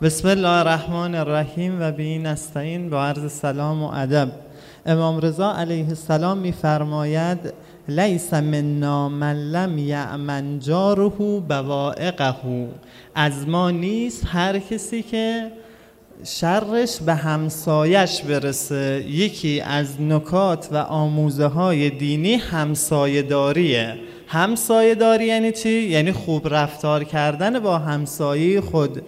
بسم الله الرحمن الرحیم و به نستعین. با عرض سلام و ادب. امام رضا علیه السلام می‌فرماید لیس منا من لم یأمن جاره بوائقه. از ما نیست هر کسی که شرش به همسایش برسه. یکی از نکات و آموزه های دینی همسایه داریه. همسایه داری یعنی چی؟ یعنی خوب رفتار کردن با همسایه خود.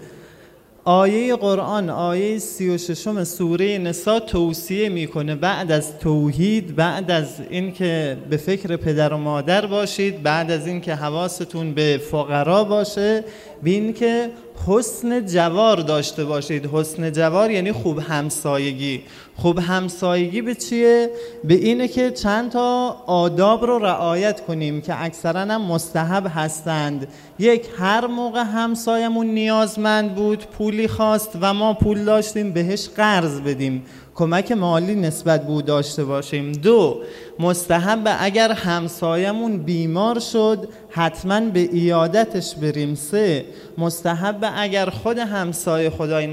آیه قرآن آیه 36 سوره نساء توصیه میکنه بعد از توحید، بعد از اینکه به فکر پدر و مادر باشید، بعد از اینکه حواستون به فقرا باشه، بین که حسن جوار داشته باشید. حسن جوار یعنی خوب همسایگی. خوب همسایگی به چیه؟ به اینه که چند تا آداب رو رعایت کنیم که اکثرا هم مستحب هستند. یک، هر موقع همسایمون نیازمند بود، پولی خواست و ما پول داشتیم، بهش قرض بدیم، کمک مالی نسبت به او داشته باشیم. دو، مستحب اگر همسایمون بیمار شد حتما به عیادتش بریم. سه، مستحب اگر خود همسایه خدای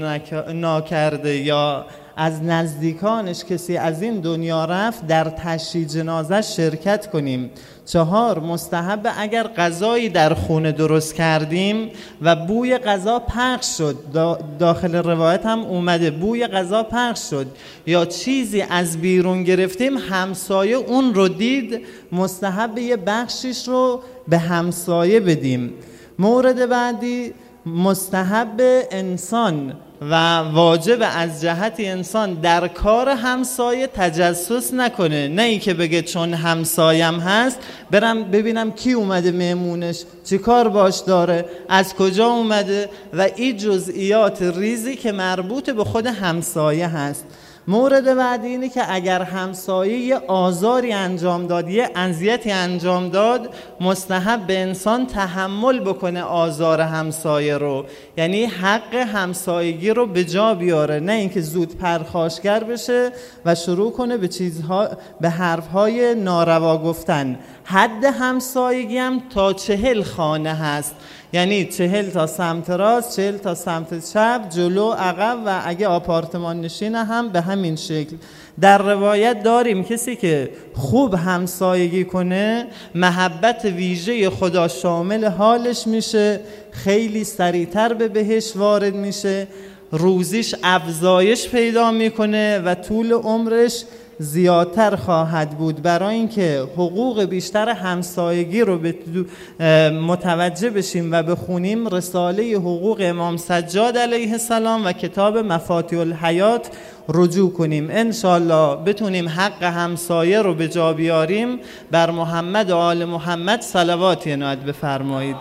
ناکرده یا از نزدیکانش کسی از این دنیا رفت در تشییع جنازه شرکت کنیم. چهار، مستحب اگر غذایی در خونه درست کردیم و بوی غذا پخش شد، داخل روایت هم اومده بوی غذا پخش شد، یا چیزی از بیرون گرفتیم همسایه اون رو دید، مستحب یه بخشیش رو به همسایه بدیم. مورد بعدی، مستحب انسان و واجب از جهت انسان در کار همسایه تجسس نکنه. نه ای که بگه چون همسایم هست برم ببینم کی اومده مهمونش، چی کار باش داره، از کجا اومده، و این جزئیات ریزی که مربوط به خود همسایه هست. مورد بعدی اینه که اگر همسایه یه آزاری انجام داد، یه اذیتی انجام داد، مستحب به انسان تحمل بکنه آزار همسایه رو، یعنی حق همسایگی رو به جا بیاره، نه اینکه زود پرخاشگر بشه و شروع کنه به حرفهای ناروا گفتن. حد همسایگی هم تا 40 خانه هست، یعنی 40 تا سمت راست، 40 تا سمت چپ، جلو، عقب، و اگه آپارتمان نشینه هم به همین شکل. در روایت داریم کسی که خوب همسایگی کنه محبت ویژه خدا شامل حالش میشه، خیلی سریعتر به بهشت وارد میشه، روزیش افزایش پیدا میکنه و طول عمرش زیادتر خواهد بود. برای اینکه حقوق بیشتر همسایگی رو متوجه بشیم و بخونیم، رساله حقوق امام سجاد علیه السلام و کتاب مفاتیح الحیات رجوع کنیم. انشالله بتونیم حق همسایه رو به جا بیاریم. بر محمد و آل محمد صلوات عنایت بفرمایید.